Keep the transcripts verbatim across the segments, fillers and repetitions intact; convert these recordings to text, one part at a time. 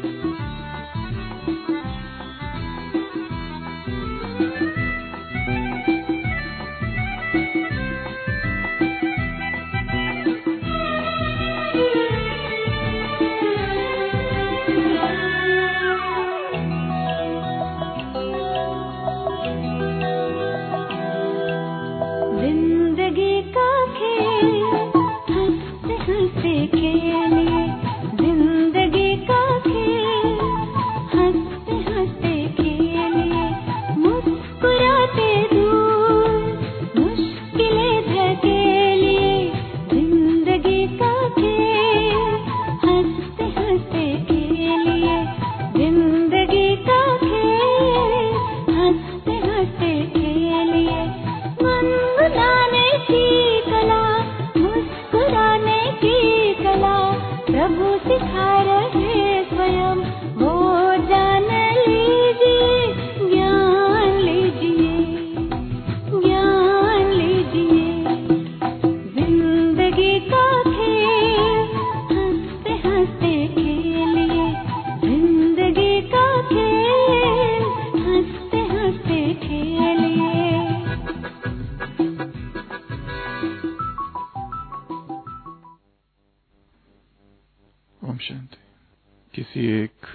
ओम शांति। किसी एक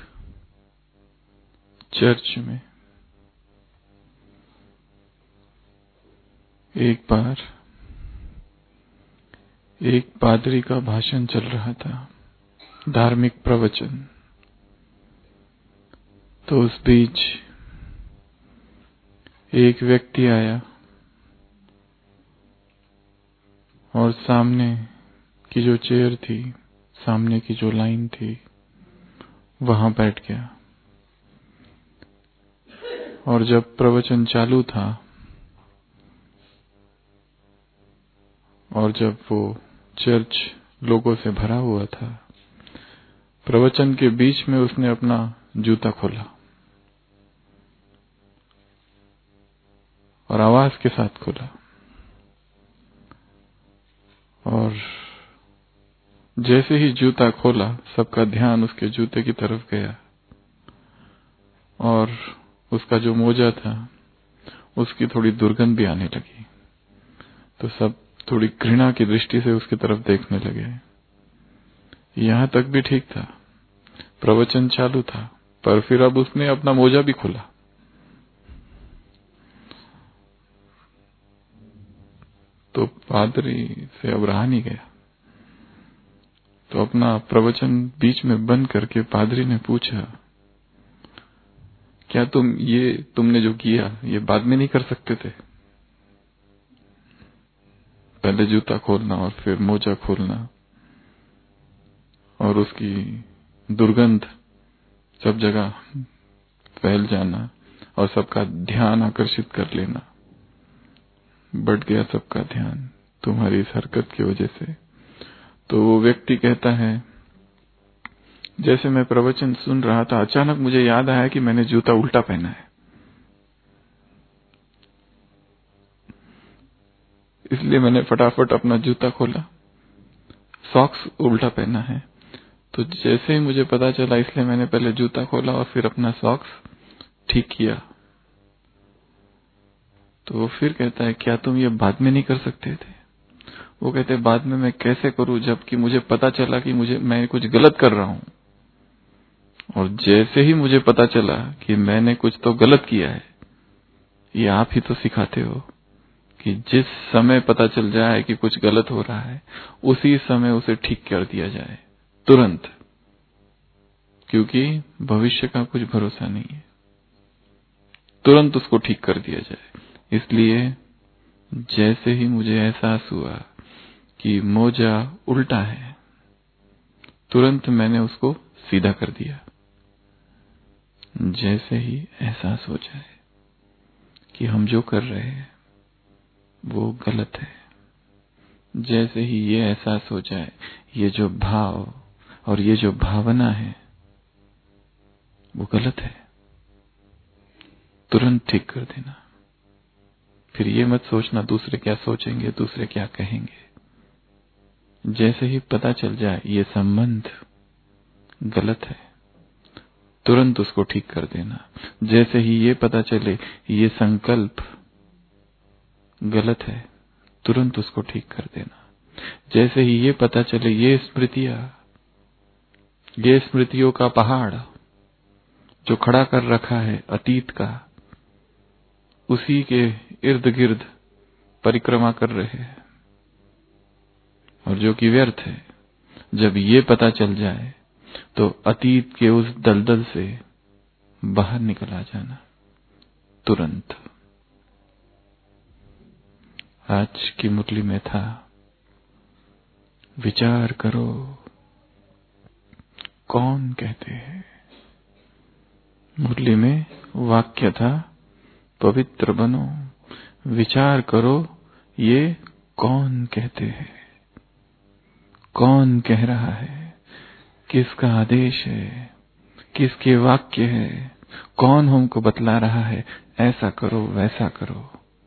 चर्च में एक बार एक पादरी का भाषण चल रहा था, धार्मिक प्रवचन। तो उस बीच एक व्यक्ति आया और सामने की जो चेयर थी, सामने की जो लाइन थी, वहां बैठ गया। और जब प्रवचन चालू था और जब वो चर्च लोगों से भरा हुआ था, प्रवचन के बीच में उसने अपना जूता खोला और आवाज के साथ खोला। और जैसे ही जूता खोला, सबका ध्यान उसके जूते की तरफ गया और उसका जो मोजा था उसकी थोड़ी दुर्गंध भी आने लगी। तो सब थोड़ी घृणा की दृष्टि से उसकी तरफ देखने लगे। यहां तक भी ठीक था, प्रवचन चालू था, पर फिर अब उसने अपना मोजा भी खोला। तो पादरी से अब रहा नहीं गया। तो अपना प्रवचन बीच में बंद करके पादरी ने पूछा, क्या तुम ये तुमने जो किया ये बाद में नहीं कर सकते थे? पहले जूता खोलना और फिर मोजा खोलना और उसकी दुर्गंध सब जगह फैल जाना और सबका ध्यान आकर्षित कर लेना। बढ़ गया सबका ध्यान तुम्हारी इस हरकत की वजह से। तो वो व्यक्ति कहता है, जैसे मैं प्रवचन सुन रहा था, अचानक मुझे याद आया कि मैंने जूता उल्टा पहना है, इसलिए मैंने फटाफट अपना जूता खोला। सॉक्स उल्टा पहना है, तो जैसे ही मुझे पता चला, इसलिए मैंने पहले जूता खोला और फिर अपना सॉक्स ठीक किया। तो वो फिर कहता है, क्या तुम ये बाद में नहीं कर सकते थे? वो कहते हैं, बाद में मैं कैसे करूं जबकि मुझे पता चला कि मुझे मैं कुछ गलत कर रहा हूं। और जैसे ही मुझे पता चला कि मैंने कुछ तो गलत किया है, ये आप ही तो सिखाते हो कि जिस समय पता चल जाए कि कुछ गलत हो रहा है, उसी समय उसे ठीक कर दिया जाए तुरंत, क्योंकि भविष्य का कुछ भरोसा नहीं है। तुरंत उसको ठीक कर दिया जाए। इसलिए जैसे ही मुझे एहसास हुआ कि मोजा उल्टा है, तुरंत मैंने उसको सीधा कर दिया। जैसे ही एहसास हो जाए कि हम जो कर रहे हैं वो गलत है, जैसे ही ये एहसास हो जाए ये जो भाव और ये जो भावना है वो गलत है, तुरंत ठीक कर देना। फिर ये मत सोचना दूसरे क्या सोचेंगे, दूसरे क्या कहेंगे। जैसे ही पता चल जाए ये संबंध गलत है, तुरंत उसको ठीक कर देना। जैसे ही ये पता चले ये संकल्प गलत है, तुरंत उसको ठीक कर देना। जैसे ही ये पता चले ये स्मृतियां, ये स्मृतियों का पहाड़ जो खड़ा कर रखा है अतीत का, उसी के इर्द गिर्द परिक्रमा कर रहे हैं और जो कि व्यर्थ है, जब ये पता चल जाए तो अतीत के उस दलदल से बाहर निकल आ जाना तुरंत। आज की मुरली में था, विचार करो कौन कहते हैं। मुरली में वाक्य था, पवित्र बनो, विचार करो ये कौन कहते हैं, कौन कह रहा है, किसका आदेश है, किसके वाक्य है, कौन हमको बतला रहा है ऐसा करो वैसा करो।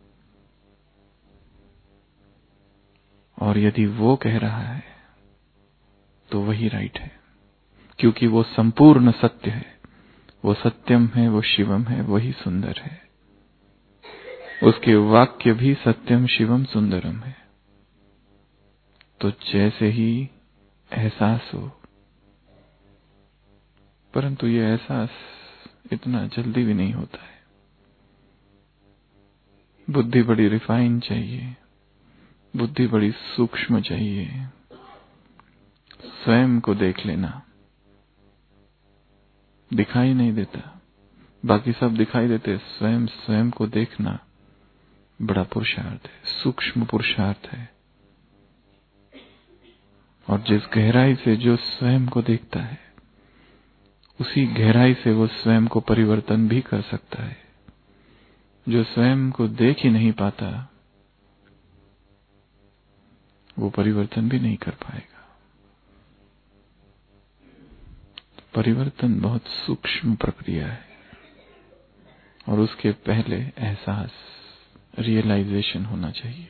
और यदि वो कह रहा है तो वही राइट है, क्योंकि वो संपूर्ण सत्य है, वो सत्यम है, वो शिवम है, वही सुंदर है। उसके वाक्य भी सत्यम शिवम सुंदरम है। तो जैसे ही एहसास हो, परंतु ये एहसास इतना जल्दी भी नहीं होता है, बुद्धि बड़ी रिफाइन चाहिए, बुद्धि बड़ी सूक्ष्म चाहिए। स्वयं को देख लेना, दिखाई नहीं देता, बाकी सब दिखाई देते, स्वयं स्वयं को देखना बड़ा पुरुषार्थ है, सूक्ष्म पुरुषार्थ है। और जिस गहराई से जो स्वयं को देखता है, उसी गहराई से वो स्वयं को परिवर्तन भी कर सकता है। जो स्वयं को देख ही नहीं पाता, वो परिवर्तन भी नहीं कर पाएगा। परिवर्तन बहुत सूक्ष्म प्रक्रिया है और उसके पहले एहसास, रियलाइजेशन होना चाहिए।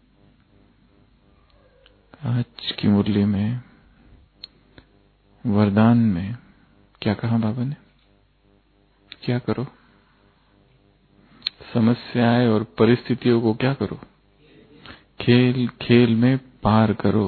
आज की मुरली में वरदान में क्या कहा बाबा ने? क्या करो? समस्याएं और परिस्थितियों को क्या करो? खेल खेल में पार करो।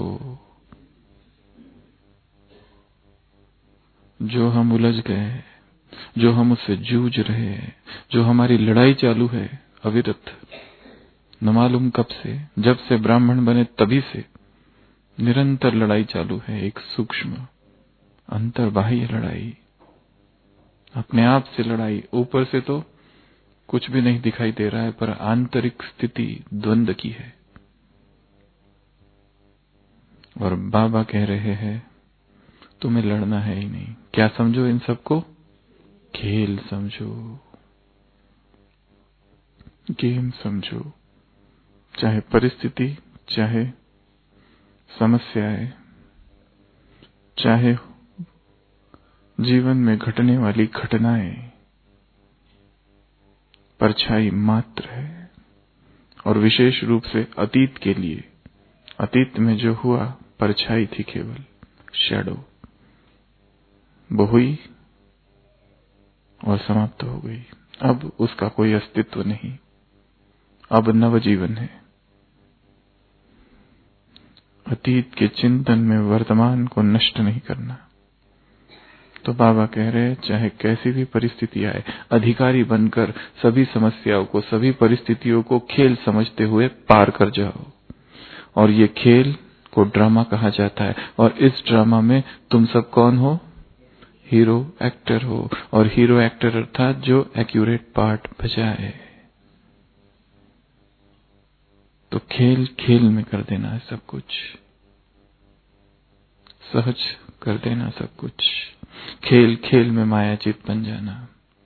जो हम उलझ गए, जो हम उससे जूझ रहे हैं, जो हमारी लड़ाई चालू है अविरत, न मालूम कब से, जब से ब्राह्मण बने तभी से निरंतर लड़ाई चालू है। एक सूक्ष्म अंतर्बाह्य लड़ाई, अपने आप से लड़ाई। ऊपर से तो कुछ भी नहीं दिखाई दे रहा है, पर आंतरिक स्थिति द्वंद की है। और बाबा कह रहे हैं तुम्हें लड़ना है ही नहीं। क्या समझो इन सबको? खेल समझो, गेम समझो। चाहे परिस्थिति, चाहे समस्याएं, चाहे जीवन में घटने वाली घटनाएं, परछाई मात्र है। और विशेष रूप से अतीत के लिए, अतीत में जो हुआ परछाई थी, केवल शैडो। वो हुई और समाप्त हो गई। अब उसका कोई अस्तित्व नहीं, अब नव जीवन है। अतीत के चिंतन में वर्तमान को नष्ट नहीं करना। तो बाबा कह रहे चाहे कैसी भी परिस्थिति आए, अधिकारी बनकर सभी समस्याओं को, सभी परिस्थितियों को खेल समझते हुए पार कर जाओ। और ये खेल को ड्रामा कहा जाता है। और इस ड्रामा में तुम सब कौन हो? हीरो एक्टर हो। और हीरो एक्टर अर्थात जो एक्यूरेट पार्ट बजाए। तो खेल खेल में कर देना है सब कुछ, सहज कर देना सब कुछ। खेल खेल में माया जीत बन जाना,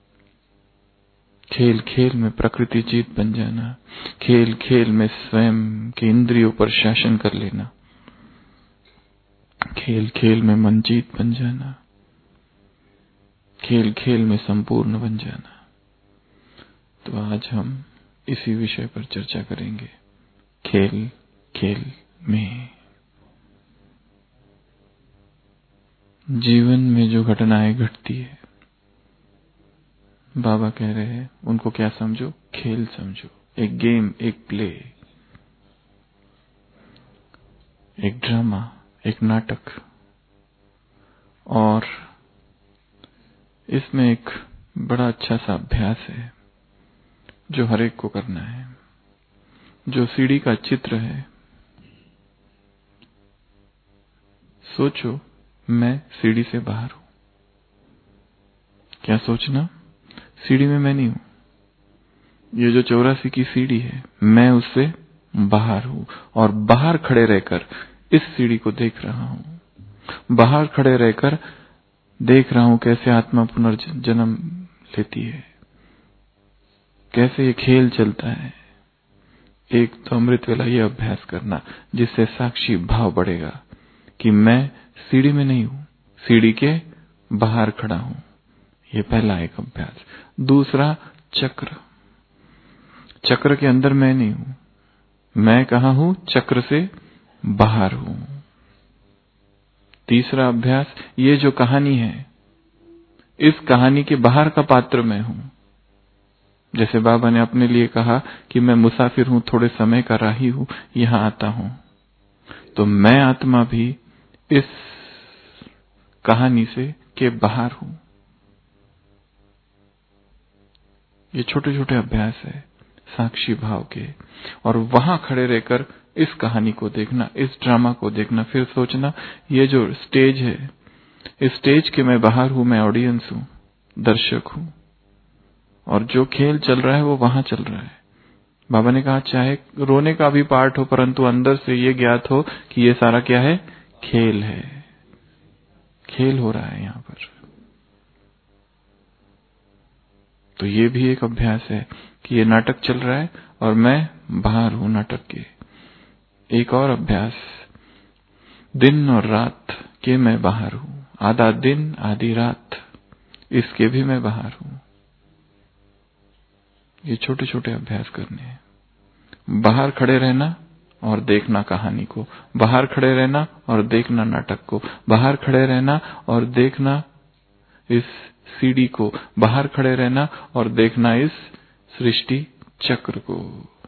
खेल खेल में प्रकृति जीत बन जाना, खेल खेल में स्वयं के इंद्रियों पर शासन कर लेना, खेल खेल में मन जीत बन जाना, खेल खेल में संपूर्ण बन जाना। तो आज हम इसी विषय पर चर्चा करेंगे, खेल खेल में। जीवन में जो घटनाएं घटती है, बाबा कह रहे हैं उनको क्या समझो? खेल समझो, एक गेम, एक प्ले, एक ड्रामा, एक नाटक। और इसमें एक बड़ा अच्छा सा अभ्यास है जो हर एक को करना है। जो सीढ़ी का चित्र है, सोचो मैं सीढ़ी से बाहर हूं। क्या सोचना? सीढ़ी में मैं नहीं हूं। ये जो चौरासी की सीढ़ी है, मैं उससे बाहर हूं और बाहर खड़े रहकर इस सीढ़ी को देख रहा हूं। बाहर खड़े रहकर देख रहा हूं कैसे आत्मा पुनर्जन्म लेती है, कैसे ये खेल चलता है। एक तो अमृत वेला ये अभ्यास करना जिससे साक्षी भाव बढ़ेगा कि मैं सीढ़ी में नहीं हूं, सीढ़ी के बाहर खड़ा हूं। ये पहला एक अभ्यास। दूसरा, चक्र। चक्र के अंदर मैं नहीं हूं। मैं कहां हूं? चक्र से बाहर हूं। तीसरा अभ्यास, ये जो कहानी है, इस कहानी के बाहर का पात्र मैं हूं। जैसे बाबा ने अपने लिए कहा कि मैं मुसाफिर हूं, थोड़े समय का राही हूं, यहां आता हूं। तो मैं आत्मा भी इस कहानी से के बाहर हूं। ये छोटे छोटे अभ्यास है साक्षी भाव के, और वहां खड़े रहकर इस कहानी को देखना, इस ड्रामा को देखना। फिर सोचना, ये जो स्टेज है, इस स्टेज के मैं बाहर हूं, मैं ऑडियंस हूं, दर्शक हूं, और जो खेल चल रहा है वो वहां चल रहा है। बाबा ने कहा चाहे रोने का भी पार्ट हो, परंतु अंदर से ये ज्ञात हो कि ये सारा क्या है? खेल है। खेल हो रहा है यहां पर। तो ये भी एक अभ्यास है कि ये नाटक चल रहा है और मैं बाहर हूं नाटक के। एक और अभ्यास, दिन और रात के मैं बाहर हूं। आधा दिन आधी रात, इसके भी मैं बाहर हूं। ये छोटे छोटे अभ्यास करने हैं। बाहर खड़े रहना और देखना कहानी को, बाहर खड़े रहना और देखना नाटक को, बाहर खड़े रहना और देखना इस सीढ़ी को, बाहर खड़े रहना और देखना इस सृष्टि चक्र को।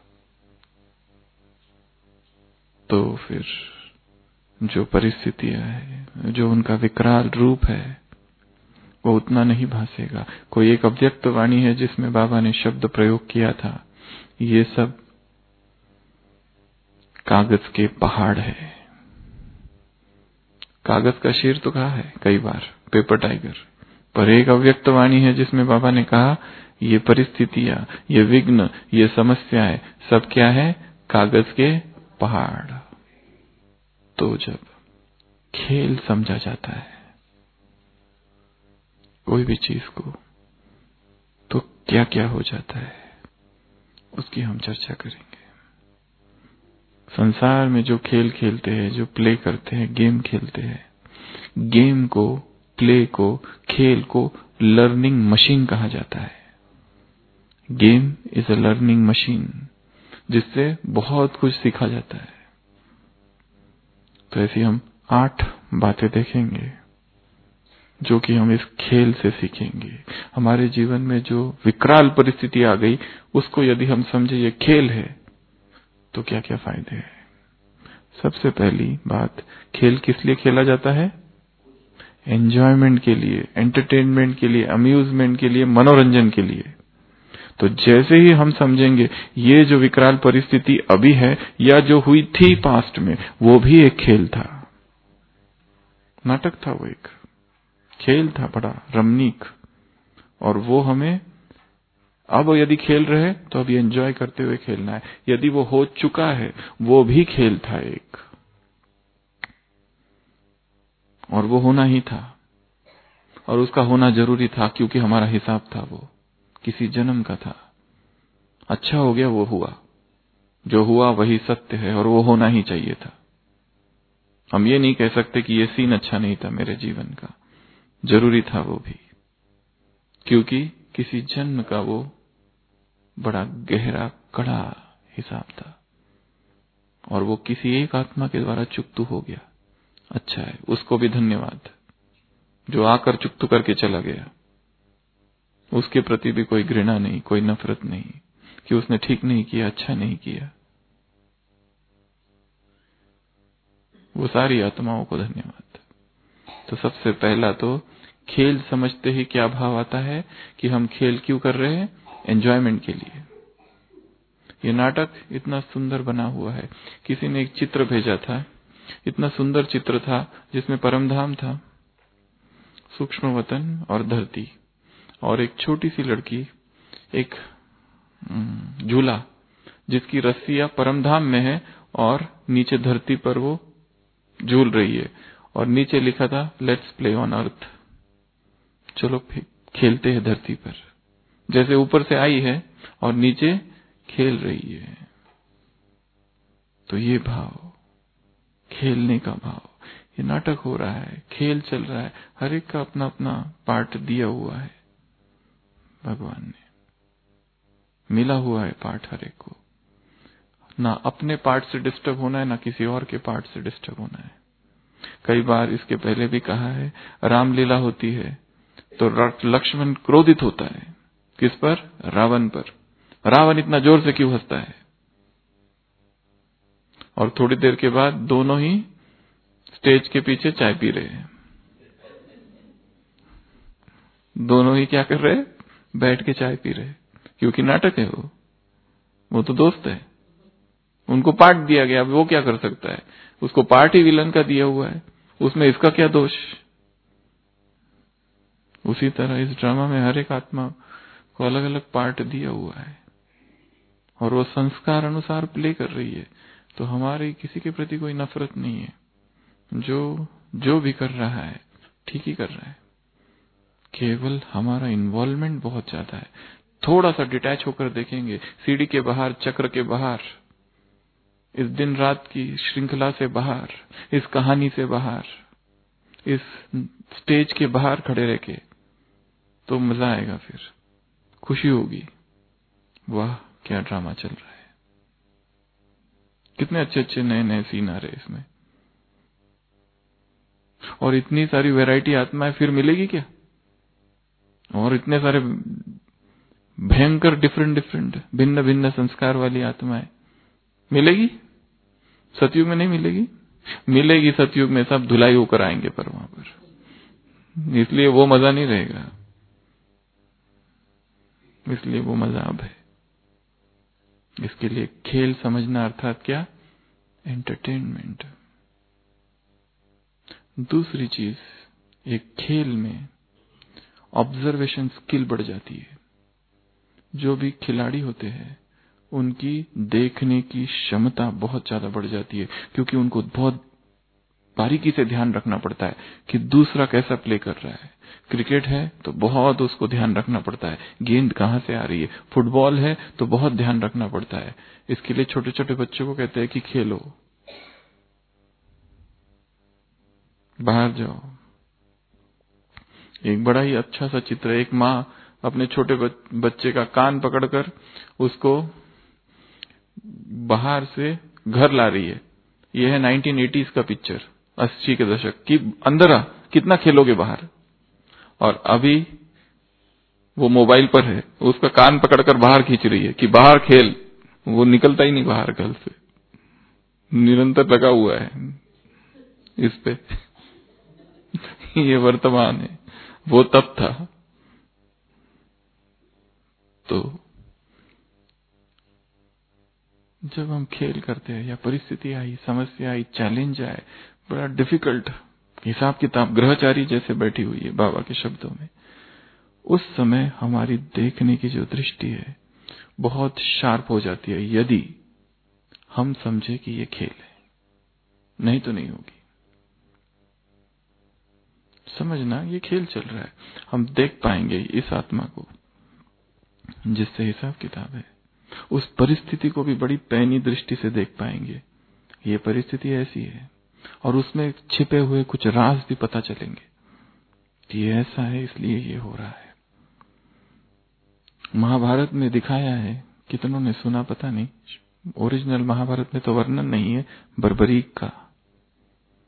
तो फिर जो परिस्थितियां है, जो उनका विकराल रूप है, वो उतना नहीं भासेगा। कोई एक अव्यक्त वाणी है जिसमें बाबा ने शब्द प्रयोग किया था, ये सब कागज के पहाड़ है। कागज का शेर तो कहा है कई बार, पेपर टाइगर, पर एक अव्यक्त वाणी है जिसमें बाबा ने कहा ये परिस्थितियां, ये विघ्न, ये समस्याएं सब क्या है? कागज के पहाड़। तो जब खेल समझा जाता है कोई भी चीज को, तो क्या क्या हो जाता है उसकी हम चर्चा करेंगे। संसार में जो खेल खेलते हैं, जो प्ले करते हैं, गेम खेलते हैं, गेम को, प्ले को, खेल को लर्निंग मशीन कहा जाता है। Game is a learning machine, जिससे बहुत कुछ सीखा जाता है। तो ऐसी हम आठ बातें देखेंगे जो कि हम इस खेल से सीखेंगे। हमारे जीवन में जो विकराल परिस्थिति आ गई, उसको यदि हम समझे ये खेल है, तो क्या क्या फायदे हैं। सबसे पहली बात, खेल किस लिए खेला जाता है? एंजॉयमेंट के लिए, एंटरटेनमेंट के लिए, अम्यूजमेंट के लिए, मनोरंजन के लिए। तो जैसे ही हम समझेंगे ये जो विकराल परिस्थिति अभी है या जो हुई थी पास्ट में, वो भी एक खेल था, नाटक था, वो एक खेल था बड़ा रमणीक। और वो हमें अब यदि खेल रहे तो अभी एंजॉय करते हुए खेलना है। यदि वो हो चुका है, वो भी खेल था एक, और वो होना ही था, और उसका होना जरूरी था क्योंकि हमारा हिसाब था, वो किसी जन्म का था। अच्छा हो गया, वो हुआ, जो हुआ वही सत्य है और वो होना ही चाहिए था। हम ये नहीं कह सकते कि ये सीन अच्छा नहीं था मेरे जीवन का, जरूरी था वो भी, क्योंकि किसी जन्म का वो बड़ा गहरा कड़ा हिसाब था, और वो किसी एक आत्मा के द्वारा चुकतू हो गया। अच्छा है, उसको भी धन्यवाद जो आकर चुकतू करके चला गया। उसके प्रति भी कोई घृणा नहीं, कोई नफरत नहीं कि उसने ठीक नहीं किया, अच्छा नहीं किया। वो सारी आत्माओं को धन्यवाद। तो सबसे पहला तो खेल समझते ही क्या भाव आता है कि हम खेल क्यों कर रहे हैं? एंजॉयमेंट के लिए। ये नाटक इतना सुंदर बना हुआ है। किसी ने एक चित्र भेजा था, इतना सुंदर चित्र था जिसमें परमधाम था, सूक्ष्म वतन और धरती, और एक छोटी सी लड़की एक झूला जिसकी रस्सियां परमधाम में है और नीचे धरती पर वो झूल रही है, और नीचे लिखा था लेट्स प्ले ऑन अर्थ, चलो खेलते हैं धरती पर। जैसे ऊपर से आई है और नीचे खेल रही है। तो ये भाव, खेलने का भाव, ये नाटक हो रहा है, खेल चल रहा है, हर एक का अपना अपना पार्ट दिया हुआ है भगवान ने, मिला हुआ है पार्ट हर एक को। ना अपने पार्ट से डिस्टर्ब होना है, ना किसी और के पार्ट से डिस्टर्ब होना है। कई बार इसके पहले भी कहा है, रामलीला होती है तो लक्ष्मण क्रोधित होता है। किस पर? रावण पर। रावण इतना जोर से क्यों हंसता है? और थोड़ी देर के बाद दोनों ही स्टेज के पीछे चाय पी रहे हैं। दोनों ही क्या कर रहे हैं? बैठ के चाय पी रहे हैं, क्योंकि नाटक है वो वो तो दोस्त है, उनको पार्ट दिया गया, वो क्या कर सकता है? उसको पार्ट ही विलन का दिया हुआ है, उसमें इसका क्या दोष? उसी तरह इस ड्रामा में हर एक आत्मा को अलग अलग पार्ट दिया हुआ है और वो संस्कार अनुसार प्ले कर रही है। तो हमारी किसी के प्रति कोई नफरत नहीं है। जो जो भी कर रहा है ठीक ही कर रहा है, केवल हमारा इन्वॉल्वमेंट बहुत ज्यादा है। थोड़ा सा डिटैच होकर देखेंगे, सीढ़ी के बाहर, चक्र के बाहर, इस दिन रात की श्रृंखला से बाहर, इस कहानी से बाहर, इस स्टेज के बाहर खड़े रह के, तो मजा आएगा, फिर खुशी होगी। वाह क्या ड्रामा चल रहा है, कितने अच्छे अच्छे नए नए सीन आ रहे इसमें, और इतनी सारी वैरायटी आत्माएं फिर मिलेगी क्या? और इतने सारे भयंकर डिफरेंट डिफरेंट भिन्न भिन्न संस्कार वाली आत्माएं मिलेगी? सतयुग में नहीं मिलेगी? मिलेगी सतयुग में, सब धुलाई होकर आएंगे पर वहां पर, इसलिए वो मजा नहीं रहेगा, इसलिए वो मजा अब है। इसके लिए खेल समझना अर्थात क्या? एंटरटेनमेंट। दूसरी चीज, एक खेल में ऑब्जर्वेशन स्किल बढ़ जाती है। जो भी खिलाड़ी होते हैं उनकी देखने की क्षमता बहुत ज्यादा बढ़ जाती है, क्योंकि उनको बहुत बारीकी से ध्यान रखना पड़ता है कि दूसरा कैसा प्ले कर रहा है। क्रिकेट है तो बहुत उसको ध्यान रखना पड़ता है, गेंद कहां से आ रही है। फुटबॉल है तो बहुत ध्यान रखना पड़ता है। इसके लिए छोटे छोटे बच्चों को कहते हैं कि खेलो, बाहर जाओ। एक बड़ा ही अच्छा सा चित्र है, एक माँ अपने छोटे बच्चे का कान पकड़कर उसको बाहर से घर ला रही है। यह है नाइनटीन एटीज़ का पिक्चर, अस्सी के दशक की। अंदर आ, कितना खेलोगे बाहर? और अभी वो मोबाइल पर है, उसका कान पकड़कर बाहर खींच रही है कि बाहर खेल। वो निकलता ही नहीं बाहर घर से, निरंतर लगा हुआ है इस पे। ये वर्तमान है, वो तब था। तो जब हम खेल करते हैं या परिस्थिति आई, समस्या आई, चैलेंज आए, बड़ा डिफिकल्ट हिसाब किताब, ग्रहचारी जैसे बैठी हुई है बाबा के शब्दों में, उस समय हमारी देखने की जो दृष्टि है बहुत शार्प हो जाती है, यदि हम समझे कि ये खेल है। नहीं तो नहीं होगी। समझना ये खेल चल रहा है, हम देख पाएंगे इस आत्मा को जिससे हिसाब किताब है। उस परिस्थिति को भी बड़ी पैनी दृष्टि से देख पाएंगे, ये परिस्थिति ऐसी है, और उसमें छिपे हुए कुछ राज भी पता चलेंगे कि ये ऐसा है इसलिए ये हो रहा है। महाभारत में दिखाया है, कितनों ने सुना पता नहीं, ओरिजिनल महाभारत में तो वर्णन नहीं है, बर्बरीक का,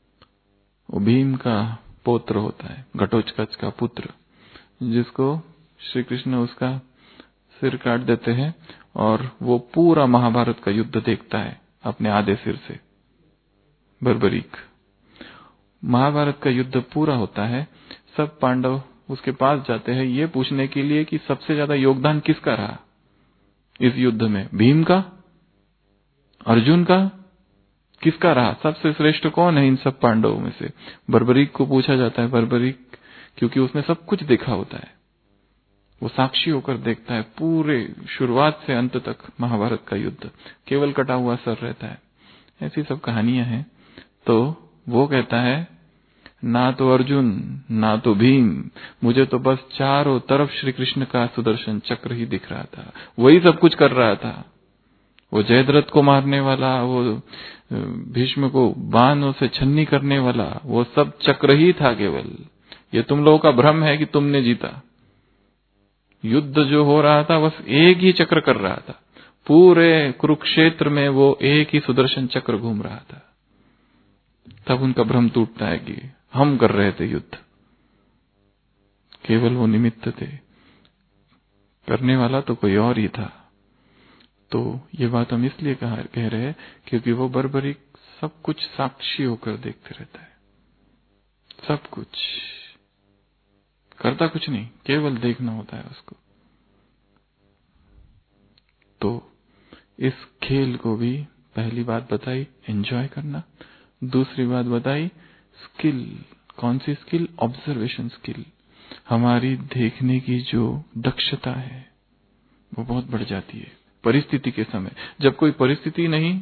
वो भीम का पौत्र होता है, घटोत्कच का पुत्र, जिसको श्री कृष्ण उसका सिर काट देते हैं और वो पूरा महाभारत का युद्ध देखता है अपने आधे सिर से। बर्बरीक महाभारत का युद्ध पूरा होता है, सब पांडव उसके पास जाते हैं ये पूछने के लिए कि सबसे ज्यादा योगदान किसका रहा इस युद्ध में, भीम का, अर्जुन का, किसका रहा, सबसे श्रेष्ठ कौन है इन सब पांडवों में से। बर्बरीक को पूछा जाता है। बर्बरीक क्योंकि उसने सब कुछ देखा होता है, वो साक्षी होकर देखता है पूरे शुरुआत से अंत तक महाभारत का युद्ध, केवल कटा हुआ सर रहता है। ऐसी सब कहानियां हैं। तो वो कहता है ना तो अर्जुन ना तो भीम, मुझे तो बस चारों तरफ श्री कृष्ण का सुदर्शन चक्र ही दिख रहा था, वही सब कुछ कर रहा था। वो जयद्रथ को मारने वाला, वो भीष्म को बाणों से छन्नी करने वाला, वो सब चक्र ही था केवल। ये तुम लोगों का भ्रम है कि तुमने जीता। युद्ध जो हो रहा था बस एक ही चक्र कर रहा था, पूरे कुरुक्षेत्र में वो एक ही सुदर्शन चक्र घूम रहा था। तब उनका भ्रम टूटता है कि हम कर रहे थे युद्ध, केवल वो निमित्त थे, करने वाला तो कोई और ही था। तो ये बात हम इसलिए कह रहे हैं क्योंकि वो बर्बरीक सब कुछ साक्षी होकर देखते रहता है, सब कुछ करता कुछ नहीं, केवल देखना होता है उसको। तो इस खेल को भी पहली बात बताई एंजॉय करना, दूसरी बात बताई स्किल। कौन सी स्किल? Observation skill. हमारी देखने की जो दक्षता है वो बहुत बढ़ जाती है परिस्थिति के समय। जब कोई परिस्थिति नहीं,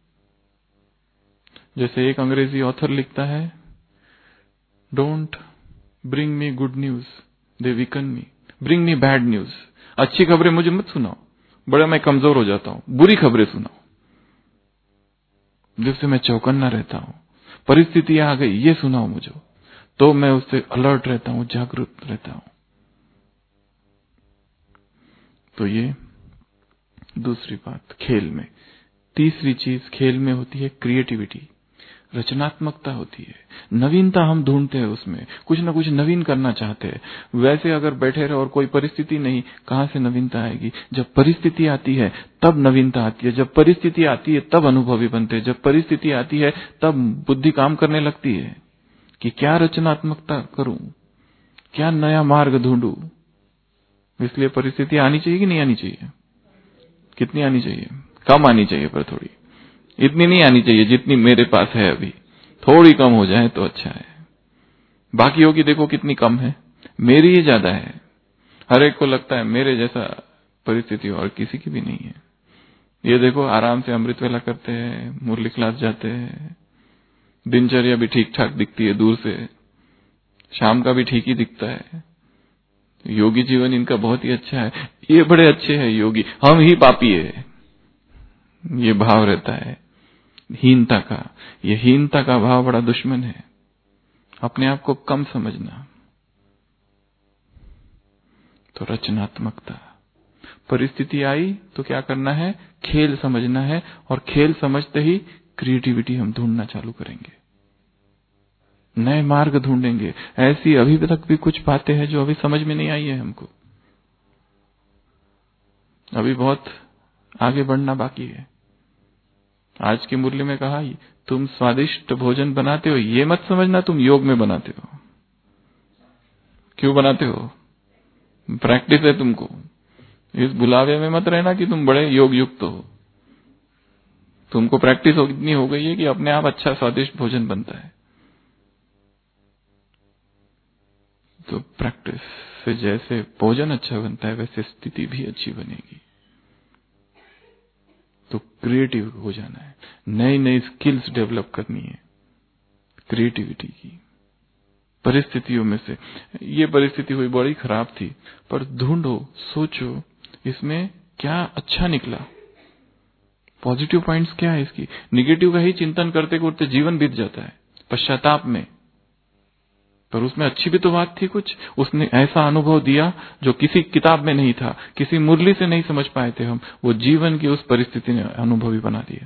जैसे एक अंग्रेजी ऑथर लिखता है, don't bring me good news, they weaken me, bring me bad news. अच्छी खबरें मुझे मत सुनाओ, बड़ा मैं कमजोर हो जाता हूं। बुरी खबरें सुनाओ जिससे मैं चौकन्ना रहता हूं। परिस्थितियां आ गई, ये सुनाओ मुझे, तो मैं उससे अलर्ट रहता हूं, जागरूक रहता हूं। तो ये दूसरी बात खेल में। तीसरी चीज खेल में होती है क्रिएटिविटी, रचनात्मकता होती है, नवीनता हम ढूंढते हैं उसमें, कुछ ना कुछ नवीन करना चाहते हैं। वैसे अगर बैठे रहे और कोई परिस्थिति नहीं, कहां से नवीनता आएगी? जब परिस्थिति आती है तब नवीनता आती है, जब परिस्थिति आती है तब अनुभवी बनते हैं, जब परिस्थिति आती है तब बुद्धि काम करने लगती है कि क्या रचनात्मकता करूं, क्या नया मार्ग ढूंढूं। इसलिए परिस्थिति आनी चाहिए कि नहीं आनी चाहिए? कितनी आनी चाहिए? कम आनी चाहिए, पर थोड़ी, इतनी नहीं आनी चाहिए जितनी मेरे पास है अभी, थोड़ी कम हो जाए तो अच्छा है। बाकियों की देखो कितनी कम है, मेरी ही ज्यादा है। हर एक को लगता है मेरे जैसा परिस्थिति और किसी की भी नहीं है। ये देखो आराम से अमृत वेला करते हैं, मुरली क्लास जाते हैं, दिनचर्या भी ठीक ठाक दिखती है दूर से, शाम का भी ठीक ही दिखता है। योगी जीवन इनका बहुत ही अच्छा है, ये बड़े अच्छे हैं योगी, हम ही पापी है। ये भाव रहता है हीनता का। ये हीनता का भाव बड़ा दुश्मन है, अपने आप को कम समझना। तो रचनात्मकता, परिस्थिति आई तो क्या करना है? खेल समझना है, और खेल समझते ही क्रिएटिविटी हम ढूंढना चालू करेंगे, नए मार्ग ढूंढेंगे। ऐसी अभी तक भी कुछ बातें हैं जो अभी समझ में नहीं आई है हमको, अभी बहुत आगे बढ़ना बाकी है। आज की मुरली में कहा, तुम स्वादिष्ट भोजन बनाते हो, ये मत समझना तुम योग में बनाते हो। क्यों बनाते हो? प्रैक्टिस है तुमको। इस बुलावे में मत रहना कि तुम बड़े योग युक्त हो। तुमको प्रैक्टिस इतनी हो गई है कि अपने आप अच्छा स्वादिष्ट भोजन बनता है। तो प्रैक्टिस से जैसे भोजन अच्छा बनता है वैसे स्थिति भी अच्छी बनेगी। तो क्रिएटिव हो जाना है, नई नई स्किल्स डेवलप करनी है क्रिएटिविटी की। परिस्थितियों में से ये परिस्थिति हुई बड़ी खराब थी, पर ढूंढो, सोचो इसमें क्या अच्छा निकला, पॉजिटिव पॉइंट्स क्या है इसकी। निगेटिव का ही चिंतन करते करते जीवन बीत जाता है पश्चाताप में। पर उसमें अच्छी भी तो बात थी कुछ, उसने ऐसा अनुभव दिया जो किसी किताब में नहीं था, किसी मुरली से नहीं समझ पाए थे हम, वो जीवन की उस परिस्थिति ने अनुभवी बना दिया।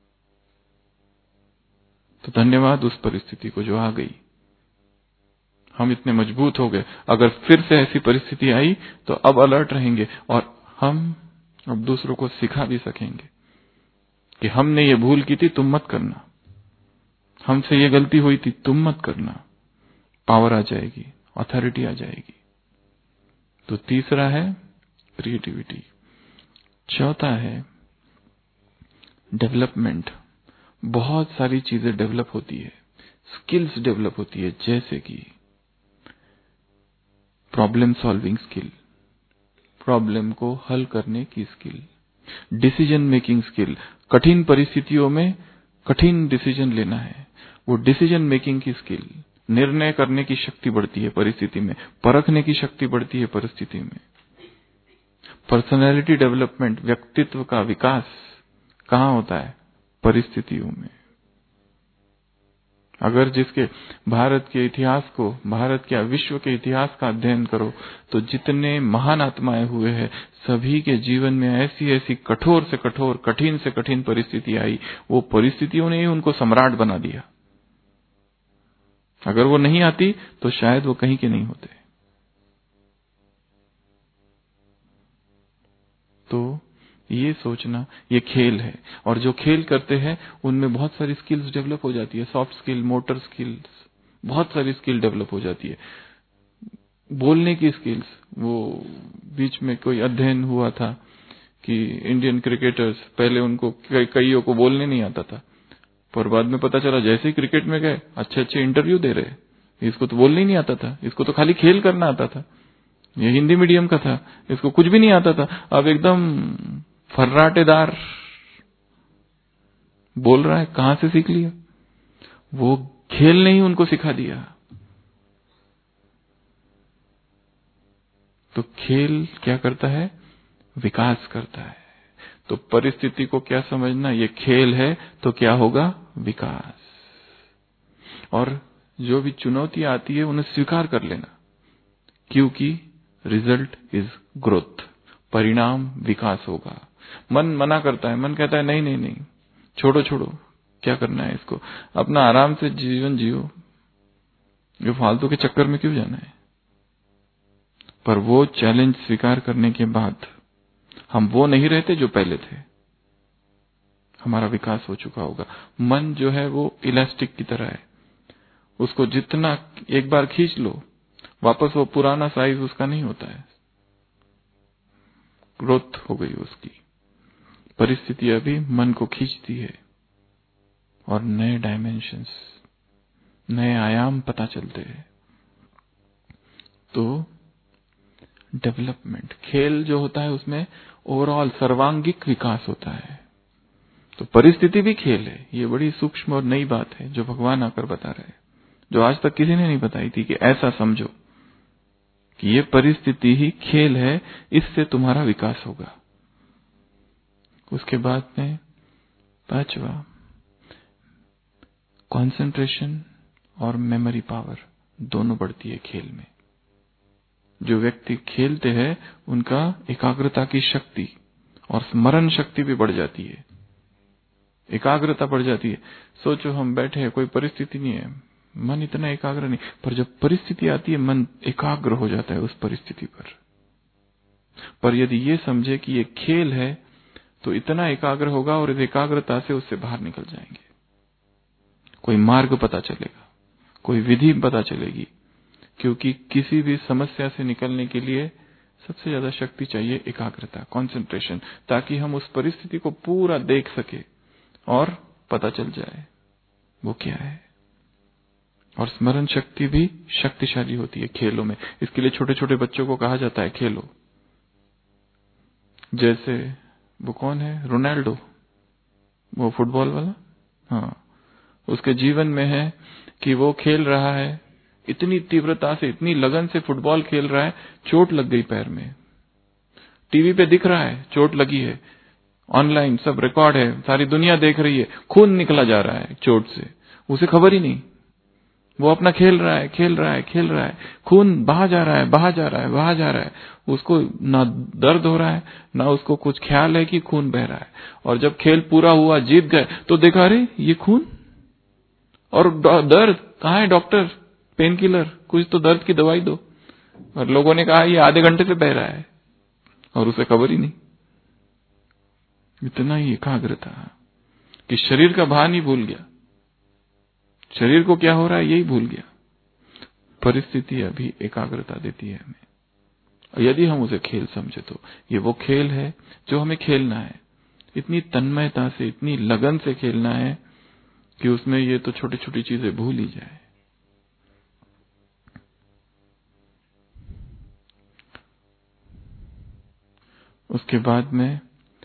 तो धन्यवाद उस परिस्थिति को जो आ गई, हम इतने मजबूत हो गए, अगर फिर से ऐसी परिस्थिति आई तो अब अलर्ट रहेंगे और हम अब दूसरों को सिखा भी सकेंगे कि हमने ये भूल की थी, तुम मत करना, हमसे ये गलती हुई थी, तुम मत करना। पावर आ जाएगी, अथॉरिटी आ जाएगी। तो तीसरा है क्रिएटिविटी। चौथा है डेवलपमेंट। बहुत सारी चीजें डेवलप होती है, स्किल्स डेवलप होती है, जैसे कि प्रॉब्लम सॉल्विंग स्किल, प्रॉब्लम को हल करने की स्किल, डिसीजन मेकिंग स्किल, कठिन परिस्थितियों में कठिन डिसीजन लेना है, वो डिसीजन मेकिंग की स्किल, निर्णय करने की शक्ति बढ़ती है परिस्थिति में, परखने की शक्ति बढ़ती है परिस्थिति में। पर्सनैलिटी डेवलपमेंट, व्यक्तित्व का विकास कहाँ होता है? परिस्थितियों में। अगर जिसके भारत के इतिहास को, भारत के विश्व के इतिहास का अध्ययन करो तो जितने महान आत्माएं हुए हैं, सभी के जीवन में ऐसी ऐसी कठोर से कठोर, कठिन से कठिन परिस्थिति आई, वो परिस्थितियों ने ही उनको सम्राट बना दिया। अगर वो नहीं आती तो शायद वो कहीं के नहीं होते। तो ये सोचना, ये खेल है, और जो खेल करते हैं उनमें बहुत सारी स्किल्स डेवलप हो जाती है, सॉफ्ट स्किल, मोटर स्किल्स, बहुत सारी स्किल डेवलप हो जाती है। बोलने की स्किल्स, वो बीच में कोई अध्ययन हुआ था कि इंडियन क्रिकेटर्स, पहले उनको कईयों को बोलने नहीं आता था, पर बाद में पता चला जैसे ही क्रिकेट में गए अच्छे अच्छे इंटरव्यू दे रहे, इसको तो बोलने ही नहीं आता था, इसको तो खाली खेल करना आता था, ये हिंदी मीडियम का था, इसको कुछ भी नहीं आता था, अब एकदम फर्राटेदार बोल रहा है। कहां से सीख लिया? वो खेल ने ही उनको सिखा दिया। तो खेल क्या करता है? विकास करता है। तो परिस्थिति को क्या समझना, ये खेल है तो क्या होगा? विकास। और जो भी चुनौतियां आती है उन्हें स्वीकार कर लेना, क्योंकि रिजल्ट इज ग्रोथ, परिणाम विकास होगा। मन मना करता है, मन कहता है नहीं नहीं नहीं, छोड़ो छोड़ो, क्या करना है इसको, अपना आराम से जीवन जियो, ये फालतू के चक्कर में क्यों जाना है। पर वो चैलेंज स्वीकार करने के बाद हम वो नहीं रहते जो पहले थे, हमारा विकास हो चुका होगा। मन जो है वो इलास्टिक की तरह है, उसको जितना एक बार खींच लो, वापस वो पुराना साइज उसका नहीं होता है, ग्रोथ हो गई उसकी। परिस्थितियां भी मन को खींचती है और नए डायमेंशंस, नए आयाम पता चलते हैं। तो डेवलपमेंट, खेल जो होता है उसमें ओवरऑल सर्वांगिक विकास होता है। तो परिस्थिति भी खेल है, ये बड़ी सूक्ष्म और नई बात है जो भगवान आकर बता रहे हैं, जो आज तक किसी ने नहीं बताई थी, कि ऐसा समझो कि ये परिस्थिति ही खेल है, इससे तुम्हारा विकास होगा। उसके बाद में पांचवा, कंसंट्रेशन और मेमोरी पावर दोनों बढ़ती है खेल में। जो व्यक्ति खेलते हैं उनका एकाग्रता की शक्ति और स्मरण शक्ति भी बढ़ जाती है, एकाग्रता बढ़ जाती है। सोचो हम बैठे हैं, कोई परिस्थिति नहीं है, मन इतना एकाग्र नहीं, पर जब परिस्थिति आती है मन एकाग्र हो जाता है उस परिस्थिति पर। पर यदि ये समझे कि ये खेल है तो इतना एकाग्र होगा और इस एकाग्रता से उससे बाहर निकल जाएंगे, कोई मार्ग पता चलेगा, कोई विधि पता चलेगी। क्योंकि किसी भी समस्या से निकलने के लिए सबसे ज्यादा शक्ति चाहिए एकाग्रता, कंसंट्रेशन, ताकि हम उस परिस्थिति को पूरा देख सके और पता चल जाए वो क्या है। और स्मरण शक्ति भी शक्तिशाली होती है खेलों में, इसके लिए छोटे छोटे बच्चों को कहा जाता है खेलो। जैसे वो कौन है, रोनाल्डो, वो फुटबॉल वाला, हाँ, उसके जीवन में है कि वो खेल रहा है, इतनी तीव्रता से, इतनी लगन से फुटबॉल खेल रहा है, चोट लग गई पैर में, टीवी पे दिख रहा है चोट लगी है, ऑनलाइन सब रिकॉर्ड है, सारी दुनिया देख रही है, खून निकला जा रहा है चोट से, उसे खबर ही नहीं, वो अपना खेल रहा है खेल रहा है खेल रहा है, खून बहा जा रहा है बहा जा रहा है बहा जा रहा है, उसको ना दर्द हो रहा है ना उसको कुछ ख्याल है कि खून बह रहा है। और जब खेल पूरा हुआ, जीत गए, तो देखा अरे ये खून और दर्द कहाँ है, डॉक्टर पेन किलर, कुछ तो दर्द की दवाई दो। और लोगों ने कहा ये आधे घंटे से बह रहा है और उसे खबर ही नहीं। इतना ही एकाग्र था कि शरीर का भान ही भूल गया, शरीर को क्या हो रहा है यही भूल गया। परिस्थिति अभी एकाग्रता देती है हमें, और यदि हम उसे खेल समझे तो ये वो खेल है जो हमें खेलना है। इतनी तन्मयता से, इतनी लगन से खेलना है कि उसमें ये तो छोटी छोटी चीजें भूल ही जाए। उसके बाद में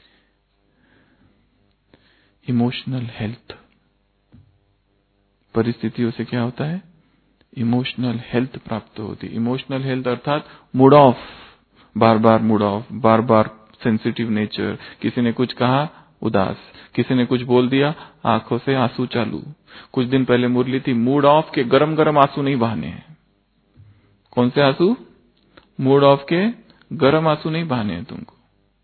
इमोशनल हेल्थ। परिस्थितियों से क्या होता है? इमोशनल हेल्थ प्राप्त होती। इमोशनल हेल्थ अर्थात मूड ऑफ, बार बार मूड ऑफ, बार बार सेंसिटिव नेचर। किसी ने कुछ कहा उदास, किसी ने कुछ बोल दिया आंखों से आंसू चालू। कुछ दिन पहले मुरली थी, मूड ऑफ के गरम गरम आंसू नहीं बहाने हैं। कौन से आंसू? मूड ऑफ के गरम आंसू नहीं बहाने हैं तुमको।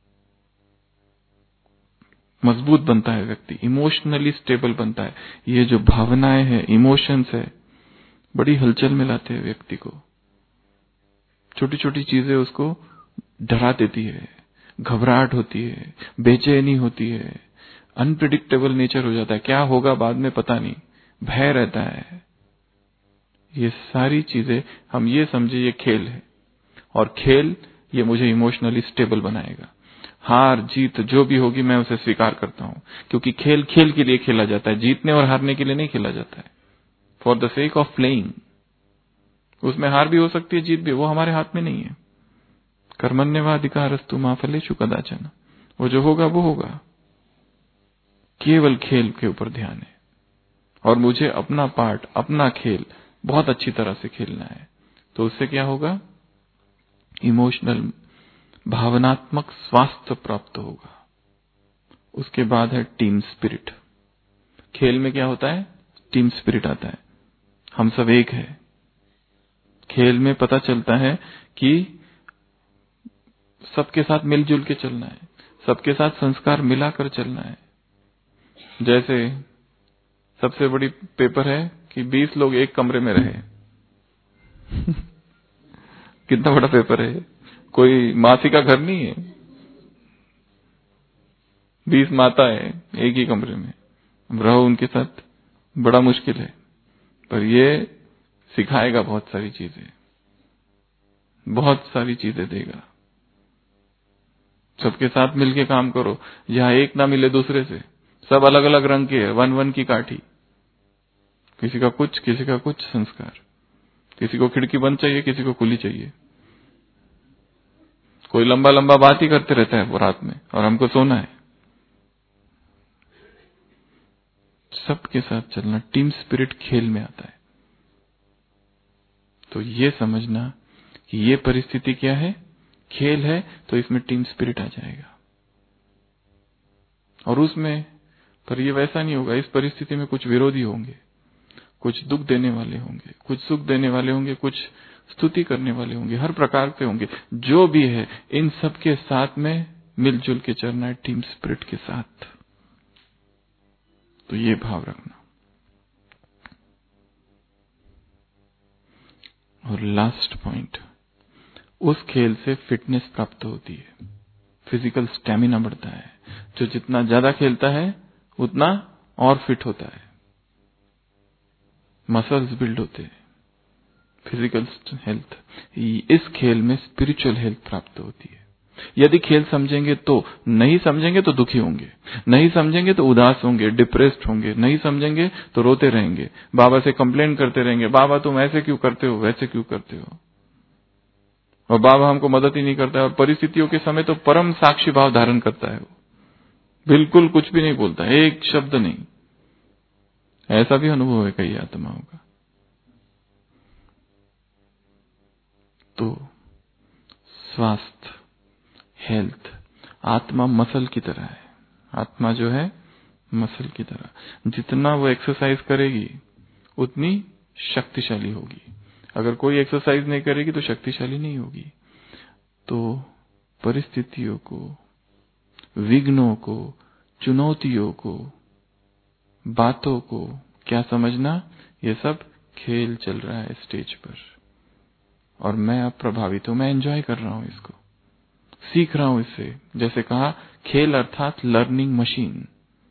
मजबूत बनता है व्यक्ति, इमोशनली स्टेबल बनता है। ये जो भावनाएं हैं, इमोशंस है, बड़ी हलचल में लाते हैं व्यक्ति को। छोटी छोटी चीजें उसको डरा देती है, घबराहट होती है, बेचैनी होती है, अनप्रिडिक्टेबल नेचर हो जाता है। क्या होगा बाद में पता नहीं, भय रहता है। ये सारी चीजें हम ये समझे ये खेल है, और खेल ये मुझे इमोशनली स्टेबल बनाएगा। हार जीत जो भी होगी मैं उसे स्वीकार करता हूं, क्योंकि खेल खेल के लिए खेला जाता है, जीतने और हारने के लिए नहीं खेला जाता है। For the sake of playing. उसमें हार भी हो सकती है, जीत भी, वो हमारे हाथ में नहीं है। कर्मण्येवाधिकारस्तु मा फलेषु कदाचन। वो जो होगा वो होगा। केवल खेल के ऊपर ध्यान है, और मुझे अपना पार्ट, अपना खेल बहुत अच्छी तरह से खेलना है। तो उससे क्या होगा? इमोशनल, भावनात्मक स्वास्थ्य प्राप्त होगा। उसके बाद है टीम स्पिरिट। खेल में क्या होता है? टीम स्पिरिट आता है। हम सब एक है। खेल में पता चलता है कि सबके साथ मिलजुल के चलना है, सबके साथ संस्कार मिलाकर चलना है। जैसे सबसे बड़ी पेपर है कि बीस लोग एक कमरे में रहे। कितना बड़ा पेपर है? कोई मासी का घर नहीं है, बीस माता है एक ही कमरे में, रहो उनके साथ, बड़ा मुश्किल है। पर ये सिखाएगा बहुत सारी चीजें, बहुत सारी चीजें देगा। सबके साथ मिलके काम करो, जहां एक ना मिले दूसरे से। सब अलग अलग रंग के है, वन वन की काठी, किसी का कुछ, किसी का कुछ संस्कार। किसी को खिड़की बंद चाहिए, किसी को खुली चाहिए। कोई लंबा लंबा बात ही करते रहता है वो रात में, और हमको सोना है। सबके साथ चलना, टीम स्पिरिट खेल में आता है। तो ये समझना कि ये परिस्थिति क्या है? खेल है, तो इसमें टीम स्पिरिट आ जाएगा। और उसमें, पर ये वैसा नहीं होगा। इस परिस्थिति में कुछ विरोधी होंगे, कुछ दुख देने वाले होंगे, कुछ सुख देने वाले होंगे, कुछ स्तुति करने वाले होंगे, हर प्रकार के होंगे। जो भी है, इन सब के साथ में मिलजुल के चलना है, टीम स्पिरिट के साथ। तो ये भाव रखना। और लास्ट पॉइंट, उस खेल से फिटनेस प्राप्त होती है, फिजिकल स्टेमिना बढ़ता है। जो जितना ज्यादा खेलता है उतना और फिट होता है, मसल्स बिल्ड होते हैं, फिजिकल हेल्थ। इस खेल में स्पिरिचुअल हेल्थ प्राप्त होती है। यदि खेल समझेंगे तो, नहीं समझेंगे तो दुखी होंगे, नहीं समझेंगे तो उदास होंगे, डिप्रेस्ड होंगे, नहीं समझेंगे तो रोते रहेंगे, बाबा से कंप्लेन करते रहेंगे, बाबा तुम ऐसे क्यों करते हो, वैसे क्यों करते हो, और बाबा हमको मदद ही नहीं करता है। और परिस्थितियों के समय तो परम साक्षी भाव धारण करता है, वो बिल्कुल कुछ भी नहीं बोलता, एक शब्द नहीं। ऐसा भी अनुभव है कई आत्माओं का। तो स्वास्थ्य, हेल्थ, आत्मा मसल की तरह है। आत्मा जो है मसल की तरह, जितना वो एक्सरसाइज करेगी उतनी शक्तिशाली होगी। अगर कोई एक्सरसाइज नहीं करेगी तो शक्तिशाली नहीं होगी। तो परिस्थितियों को, विघ्नों को, चुनौतियों को, बातों को क्या समझना? ये सब खेल चल रहा है स्टेज पर और मैं अब प्रभावित हूं, मैं एंजॉय कर रहा हूं, इसको सीख रहा हूं इससे। जैसे कहा, खेल अर्थात लर्निंग मशीन।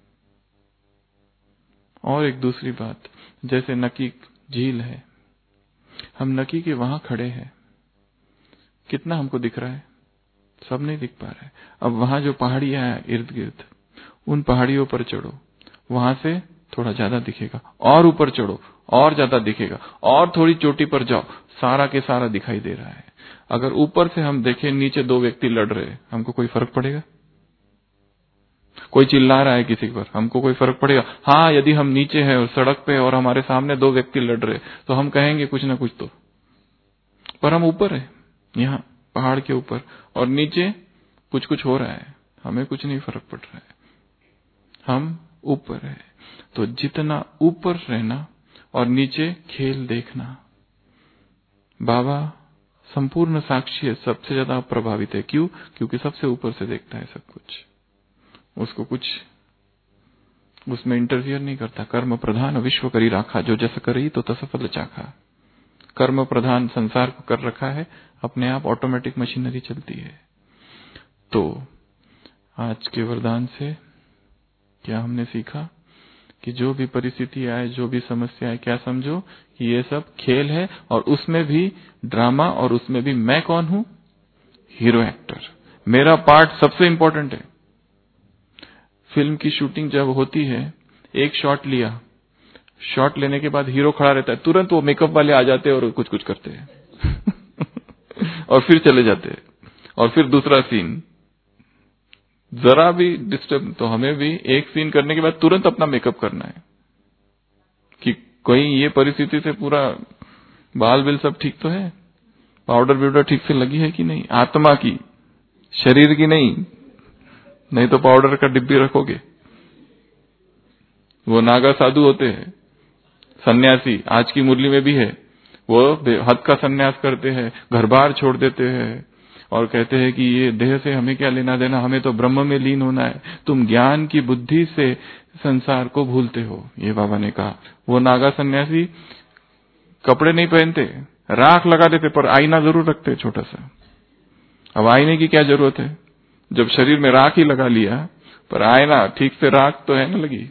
और एक दूसरी बात, जैसे नकी झील है, हम नकी के वहां खड़े हैं, कितना हमको दिख रहा है? सब नहीं दिख पा रहा है। अब वहां जो पहाड़ियां हैं इर्द गिर्द, उन पहाड़ियों पर चढ़ो, वहां से थोड़ा ज्यादा दिखेगा, और ऊपर चढ़ो और ज्यादा दिखेगा, और थोड़ी चोटी पर जाओ, सारा के सारा दिखाई दे रहा है। अगर ऊपर से हम देखें नीचे दो व्यक्ति लड़ रहे, हमको कोई फर्क पड़ेगा? कोई चिल्ला रहा है किसी पर, हमको कोई फर्क पड़ेगा? हाँ, यदि हम नीचे हैं और सड़क पे और हमारे सामने दो व्यक्ति लड़ रहे, तो हम कहेंगे कुछ ना कुछ तो। पर हम ऊपर है, यहाँ पहाड़ के ऊपर, और नीचे कुछ कुछ हो रहा है, हमें कुछ नहीं फर्क पड़ रहा है, हम ऊपर है। तो जितना ऊपर रहना और नीचे खेल देखना, बाबा संपूर्ण साक्षी है, सबसे ज्यादा प्रभावित है। क्यों? क्योंकि सबसे ऊपर से देखता है सब कुछ, उसको कुछ उसमें इंटरफियर नहीं करता। कर्म प्रधान विश्व करी राखा, जो जैसा करी तो तस फल चाखा। कर्म प्रधान संसार को कर रखा है, अपने आप ऑटोमेटिक मशीनरी चलती है। तो आज के वरदान से क्या हमने सीखा कि जो भी परिस्थिति आए, जो भी समस्या आए, क्या समझो कि ये सब खेल है, और उसमें भी ड्रामा, और उसमें भी मैं कौन हूं? Hero actor. मेरा पार्ट सबसे इंपॉर्टेंट है। फिल्म की शूटिंग जब होती है, एक शॉट लिया, शॉट लेने के बाद हीरो खड़ा रहता है, तुरंत वो मेकअप वाले आ जाते हैं और कुछ कुछ करते हैं और फिर चले जाते हैं, और फिर दूसरा सीन। जरा भी डिस्टर्ब, तो हमें भी एक सीन करने के बाद तुरंत अपना मेकअप करना है कि कोई ये परिस्थिति से पूरा बाल बिल सब ठीक तो है, पाउडर बिउडर ठीक से लगी है कि नहीं, आत्मा की, शरीर की नहीं, नहीं तो पाउडर का डिब्बी रखोगे। वो नागा साधु होते हैं, सन्यासी, आज की मुरली में भी है, वो हद का सन्यास करते हैं, घर बार छोड़ देते हैं और कहते हैं कि ये देह से हमें क्या लेना देना, हमें तो ब्रह्म में लीन होना है। तुम ज्ञान की बुद्धि से संसार को भूलते हो, ये बाबा ने कहा। वो नागा सन्यासी कपड़े नहीं पहनते, राख लगा देते, पर आईना जरूर रखते छोटा सा। अब आईने की क्या जरूरत है जब शरीर में राख ही लगा लिया, पर आईना ठीक से राख तो है ना लगी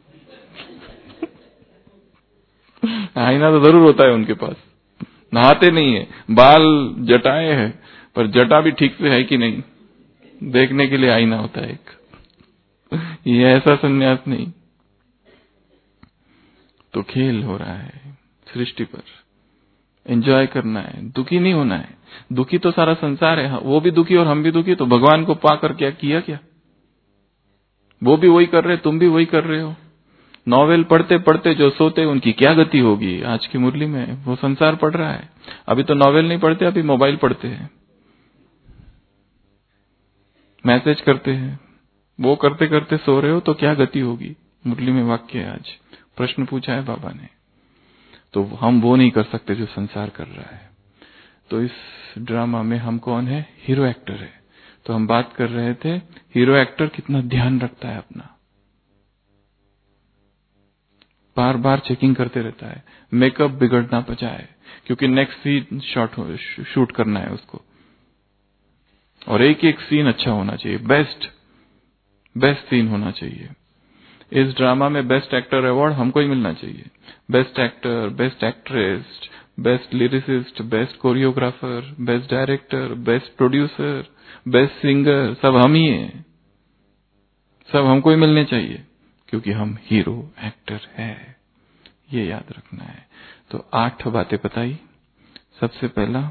आईना तो जरूर होता है उनके पास। नहाते नहीं है, बाल जटाए है, पर जटा भी ठीक से है कि नहीं देखने के लिए आईना होता है एक। ये ऐसा संन्यास नहीं। तो खेल हो रहा है सृष्टि पर, एंजॉय करना है, दुखी नहीं होना है। दुखी तो सारा संसार है, वो भी दुखी और हम भी दुखी, तो भगवान को पाकर क्या किया? क्या वो भी वही कर रहे, तुम भी वही कर रहे हो। नॉवेल पढ़ते पढ़ते जो सोते, उनकी क्या गति होगी? आज की मुरली में वो संसार पढ़ रहा है, अभी तो नॉवेल नहीं पढ़ते, अभी मोबाइल पढ़ते हैं, मैसेज करते हैं। वो करते करते सो रहे हो तो क्या गति होगी? मुरली में वाक्य है, आज प्रश्न पूछा है बाबा ने। तो हम वो नहीं कर सकते जो संसार कर रहा है। तो इस ड्रामा में हम कौन है? हीरो एक्टर है। तो हम बात कर रहे थे, हीरो एक्टर कितना ध्यान रखता है अपना, बार बार चेकिंग करते रहता है, मेकअप बिगड़ना बचाए, क्योंकि नेक्स्ट सीन शॉट शूट करना है उसको, और एक एक सीन अच्छा होना चाहिए, बेस्ट बेस्ट सीन होना चाहिए। इस ड्रामा में बेस्ट एक्टर अवार्ड हमको ही मिलना चाहिए। Best actor, best actress, best lyricist, best choreographer, best director, best producer, best singer, सब हम ही हैं, सब हमको ही मिलने चाहिए, क्योंकि हम हीरो एक्टर है। ये याद रखना है। तो आठ बातें बताई। सबसे पहला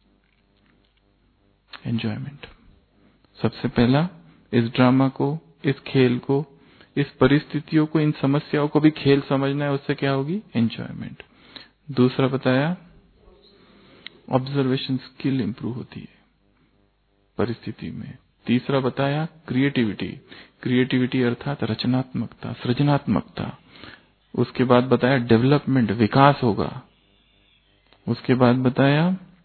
एंजॉयमेंट, सबसे पहला इस ड्रामा को, इस खेल को, इस परिस्थितियों को, इन समस्याओं को भी खेल समझना है, उससे क्या होगी? एंजॉयमेंट। दूसरा बताया ऑब्जर्वेशन स्किल इंप्रूव होती है परिस्थिति में। तीसरा बताया क्रिएटिविटी, क्रिएटिविटी अर्थात रचनात्मकता, सृजनात्मकता। उसके बाद बताया डेवलपमेंट, विकास होगा। उसके बाद बताया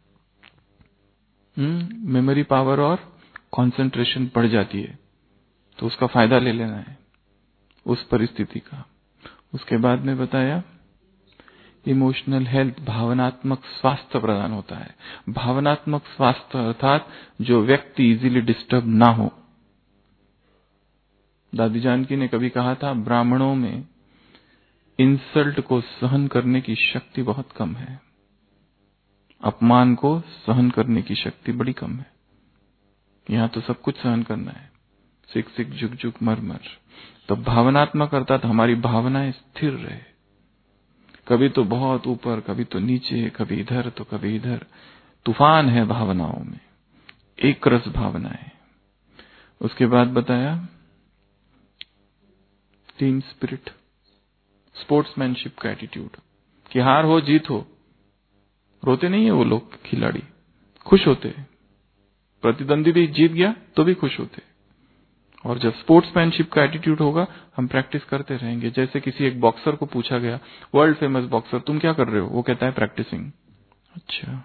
हम्म मेमोरी पावर और कंसंट्रेशन बढ़ जाती है, तो उसका फायदा ले लेना है उस परिस्थिति का। उसके बाद में बताया इमोशनल हेल्थ भावनात्मक स्वास्थ्य प्रदान होता है। भावनात्मक स्वास्थ्य अर्थात जो व्यक्ति इजीली डिस्टर्ब ना हो। दादी जानकी ने कभी कहा था, ब्राह्मणों में इंसल्ट को सहन करने की शक्ति बहुत कम है, अपमान को सहन करने की शक्ति बड़ी कम है। यहां तो सब कुछ सहन करना है, सिक सिक झुक झुक मर मर। तो भावनात्मक अर्थात हमारी भावनाएं स्थिर रहे, कभी तो बहुत ऊपर, कभी तो नीचे, कभी इधर तो कभी इधर। तूफान है भावनाओं में, एक रस भावनाएं। उसके बाद बताया टीम स्पिरिट, स्पोर्ट्समैनशिप का एटीट्यूड, कि हार हो जीत हो, रोते नहीं है वो लोग खिलाड़ी, खुश होते। प्रतिद्वंदी भी जीत गया तो भी खुश होते। और जब स्पोर्ट्समैनशिप का एटीट्यूड होगा, हम प्रैक्टिस करते रहेंगे। जैसे किसी एक बॉक्सर को पूछा गया, वर्ल्ड फेमस बॉक्सर, तुम क्या कर रहे हो? वो कहता है प्रैक्टिसिंग। अच्छा,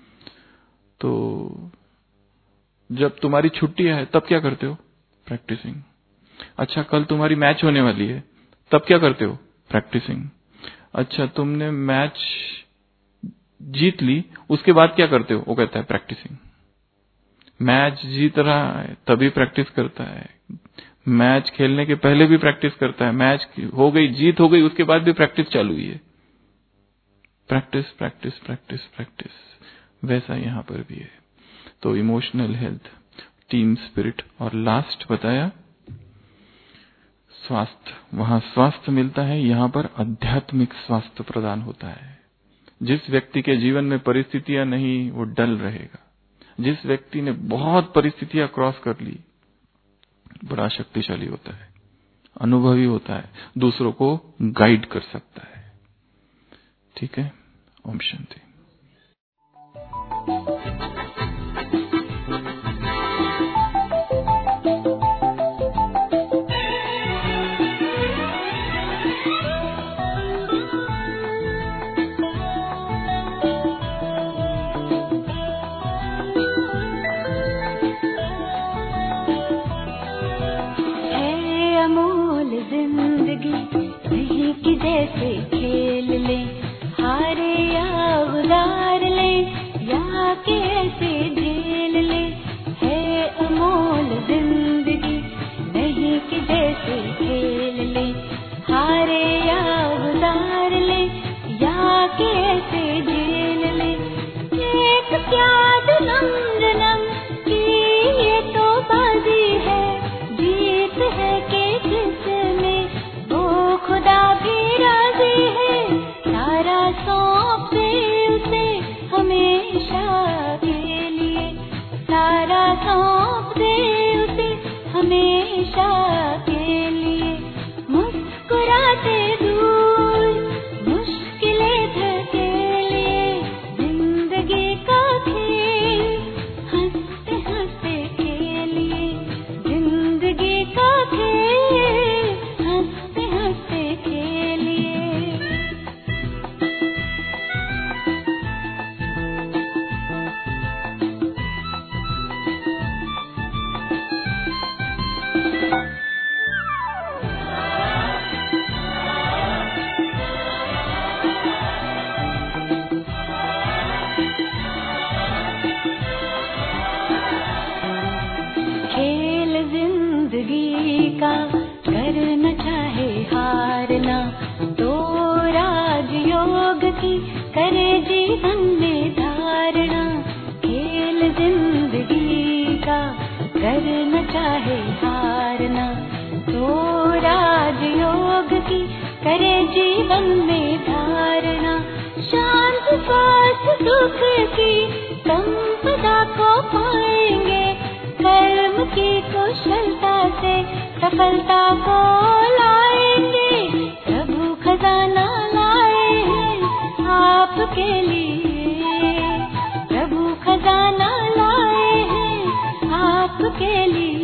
तो जब तुम्हारी छुट्टी है तब क्या करते हो? प्रैक्टिसिंग। अच्छा, कल तुम्हारी मैच होने वाली है, तब क्या करते हो? प्रैक्टिसिंग। अच्छा, तुमने मैच जीत ली, उसके बाद क्या करते हो? वो कहता है प्रैक्टिसिंग। मैच जीत रहा है तभी प्रैक्टिस करता है, मैच खेलने के पहले भी प्रैक्टिस करता है, मैच हो गई, जीत हो गई, उसके बाद भी प्रैक्टिस चालू हुई है। Practice practice practice practice. वैसा यहां पर भी है। तो इमोशनल हेल्थ, टीम स्पिरिट, और लास्ट बताया स्वास्थ्य। वहां स्वास्थ्य मिलता है, यहां पर आध्यात्मिक स्वास्थ्य प्रदान होता है। जिस व्यक्ति के जीवन में परिस्थितियां नहीं, वो डल रहेगा। जिस व्यक्ति ने बहुत परिस्थितियां क्रॉस कर ली, बड़ा शक्तिशाली होता है, अनुभवी होता है, दूसरों को गाइड कर सकता है। ठीक है, ओम शांति। जैसे खेल ले, हारे या उधार ले, या कैसे झेल ले, है अमोल जिंदगी नहीं कि जैसे खेल ले, हारे या उधार ले, या कैसे झेल ले। एक क्या जन्म जन्म की ये तो बाजी है, जीत है कि जिसमें वो खुदा भी राजी है। सारा सौंप दे उसे हमेशा के लिए, सारा सौंप दे उसे हमेशा के लिए। मुस्कुराते दूर मुश्किलें धकेलिए, जिंदगी का खेल हंसते हंसते खेलिए, जिंदगी का खेल हंसते हंसते खेलिए। खेल जिंदगी का करना चाहे हारना, तो राजयोग की करे जीवन में धारणा। खेल जिंदगी का करना चाहे हारना, तो राजयोग की करे जीवन में धारणा। शांत स्वास्थ्य सुख की संपदा को पाएंगे, कर्म की कुशलता से सफलता को लाएंगे। प्रभु खजाना लाए हैं आपके लिए, प्रभु खजाना लाए हैं आपके लिए।